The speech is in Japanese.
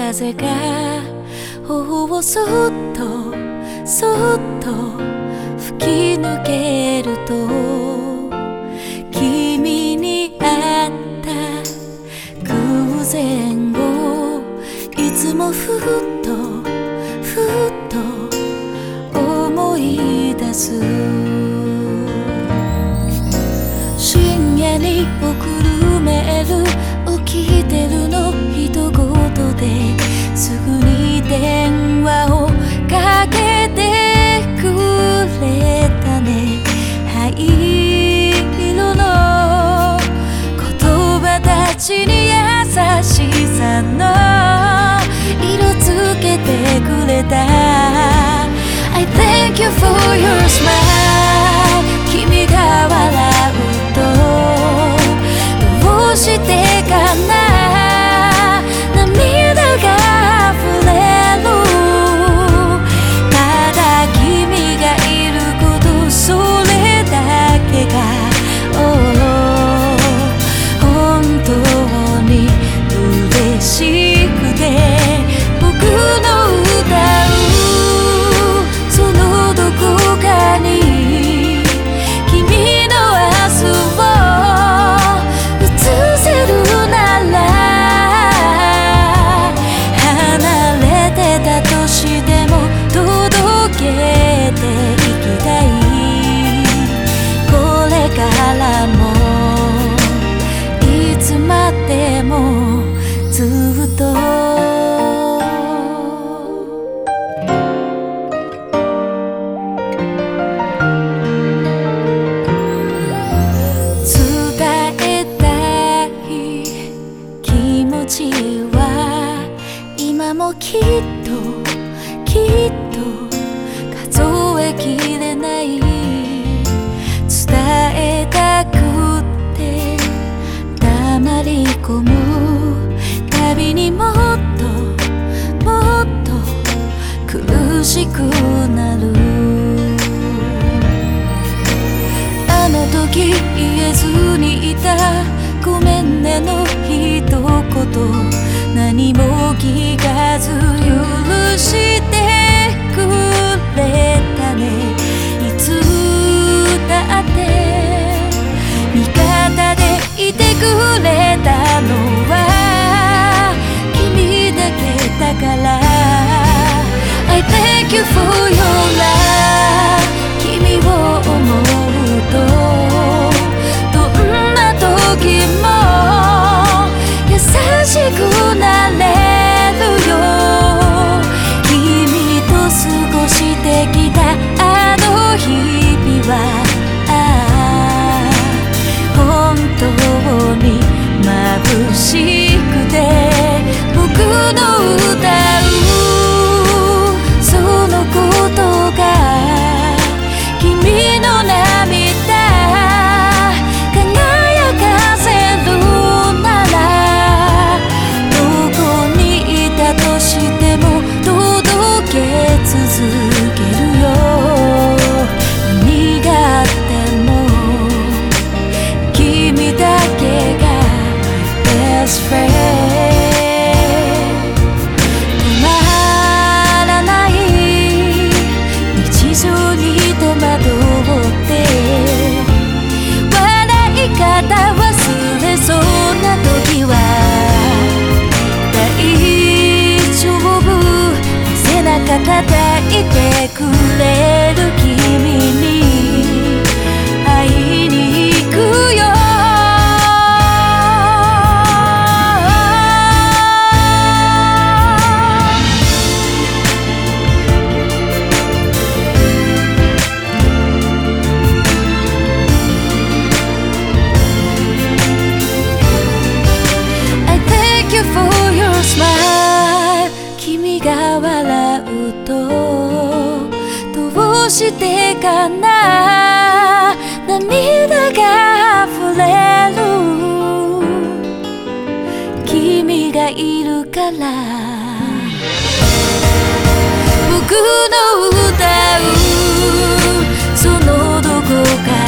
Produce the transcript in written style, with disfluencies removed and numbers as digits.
風が頬をそっとそっと吹き抜けると、君に会った偶然をいつもふっと思い出す。深夜に送るメール、起きてるの一言ですぐに電話をかけてくれたね。灰色の言葉たちに優しさの色つけてくれた。I thank you for your smile。 君が笑うとどうしてかな、涙が溢れる。ただ君がいること、それだけが、本当に嬉しくて、僕の歌うそのどこかに君の明日を映せるなら、離れてたとしても届けていきたい。これからもいつまでもずっと今もきっと数えきれない。伝えたくて黙り込むたびにもっと苦しくなる。あの時言えずにいたごめんねの一言、何も聞かず許してくれたね。いつだって味方でいてくれたのは君だけだから。 I thank you for your love。 君を思うとどんな時も優しくなれるよ。君と過ごしてきたあの日々は、本当に眩しくて、僕の歌うそのことが君の涙輝かせるなら、どこにいたとしても届け続けるよ。何があっても君だけが my best friend。 止まらない日常に戸惑って笑い方忘れそうな時は、大丈夫背中叩いてくれる君に会いに行くよ。For your smile。 君が笑うとどうしてかな、涙が溢れる。君がいるから僕の歌うそのどこか